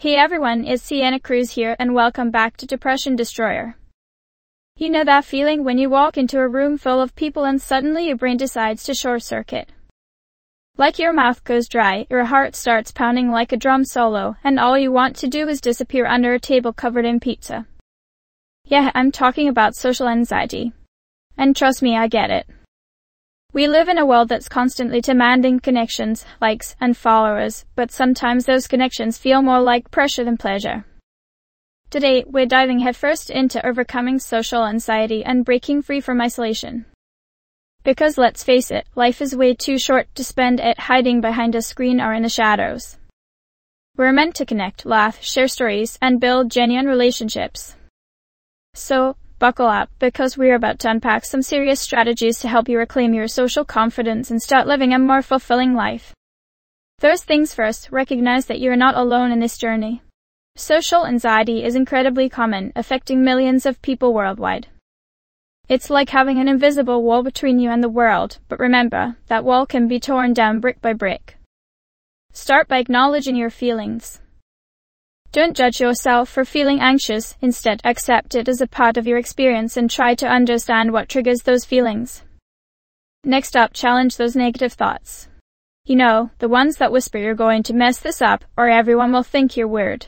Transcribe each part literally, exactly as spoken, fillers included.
Hey everyone, it's Sienna Cruz here and welcome back to Depression Destroyer. You know that feeling when you walk into a room full of people and suddenly your brain decides to short circuit? Like your mouth goes dry, your heart starts pounding like a drum solo, and all you want to do is disappear under a table covered in pizza. Yeah, I'm talking about social anxiety. And trust me, I get it. We live in a world that's constantly demanding connections, likes, and followers, but sometimes those connections feel more like pressure than pleasure. Today, we're diving headfirst into overcoming social anxiety and breaking free from isolation. Because let's face it, life is way too short to spend it hiding behind a screen or in the shadows. We're meant to connect, laugh, share stories, and build genuine relationships. So, buckle up, because we're about to unpack some serious strategies to help you reclaim your social confidence and start living a more fulfilling life. First things first, recognize that you're not alone in this journey. Social anxiety is incredibly common, affecting millions of people worldwide. It's like having an invisible wall between you and the world, but remember, that wall can be torn down brick by brick. Start by acknowledging your feelings. Don't judge yourself for feeling anxious, instead accept it as a part of your experience and try to understand what triggers those feelings. Next up, challenge those negative thoughts. You know, the ones that whisper you're going to mess this up, or everyone will think you're weird.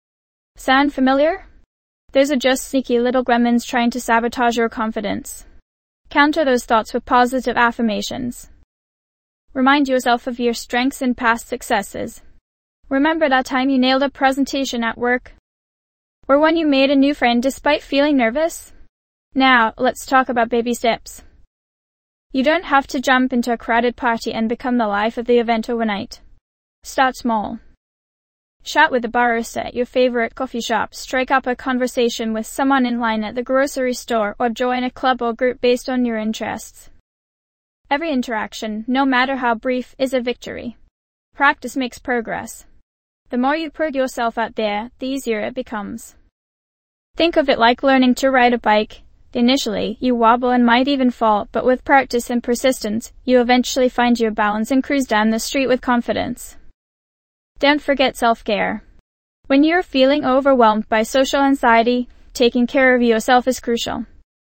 Sound familiar? Those are just sneaky little gremlins trying to sabotage your confidence. Counter those thoughts with positive affirmations. Remind yourself of your strengths and past successes. Remember that time you nailed a presentation at work? Or when you made a new friend despite feeling nervous? Now, let's talk about baby steps. You don't have to jump into a crowded party and become the life of the event overnight. Start small. Chat with the barista at your favorite coffee shop, strike up a conversation with someone in line at the grocery store, or join a club or group based on your interests. Every interaction, no matter how brief, is a victory. Practice makes progress. The more you put yourself out there, the easier it becomes. Think of it like learning to ride a bike. Initially, you wobble and might even fall, but with practice and persistence, you eventually find your balance and cruise down the street with confidence. Don't forget self-care. When you're feeling overwhelmed by social anxiety, taking care of yourself is crucial.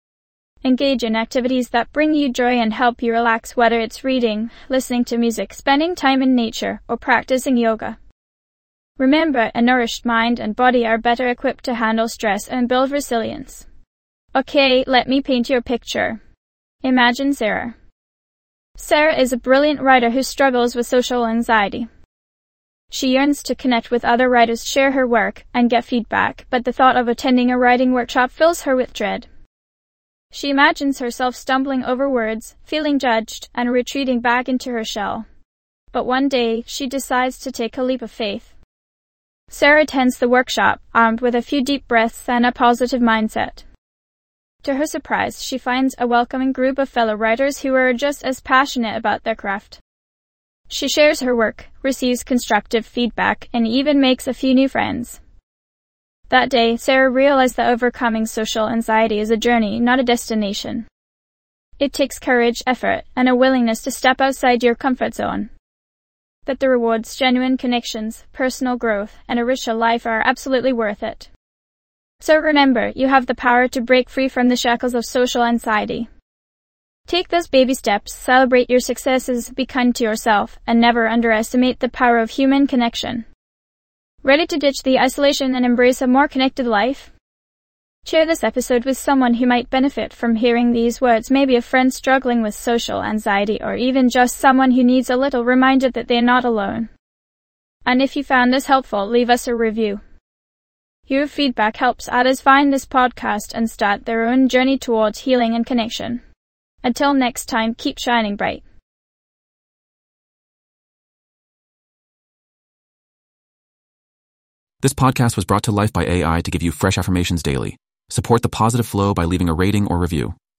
Engage in activities that bring you joy and help you relax, whether it's reading, listening to music, spending time in nature, or practicing yoga. Remember, a nourished mind and body are better equipped to handle stress and build resilience. Okay, let me paint you a picture. Imagine Sarah. Sarah is a brilliant writer who struggles with social anxiety. She yearns to connect with other writers, share her work, and get feedback, but the thought of attending a writing workshop fills her with dread. She imagines herself stumbling over words, feeling judged, and retreating back into her shell. But one day, she decides to take a leap of faith. Sarah attends the workshop, armed with a few deep breaths and a positive mindset. To her surprise, she finds a welcoming group of fellow writers who are just as passionate about their craft. She shares her work, receives constructive feedback, and even makes a few new friends. That day, Sarah realized that overcoming social anxiety is a journey, not a destination. It takes courage, effort, and a willingness to step outside your comfort zone. But the rewards, genuine connections, personal growth, and a richer life are absolutely worth it. So remember, you have the power to break free from the shackles of social anxiety. Take those baby steps, celebrate your successes, be kind to yourself, and never underestimate the power of human connection. Ready to ditch the isolation and embrace a more connected life? Share this episode with someone who might benefit from hearing these words, maybe a friend struggling with social anxiety, or even just someone who needs a little reminder that they're not alone. And if you found this helpful, leave us a review. Your feedback helps others find this podcast and start their own journey towards healing and connection. Until next time, keep shining bright. This podcast was brought to life by A I to give you fresh affirmations daily. Support the positive flow by leaving a rating or review.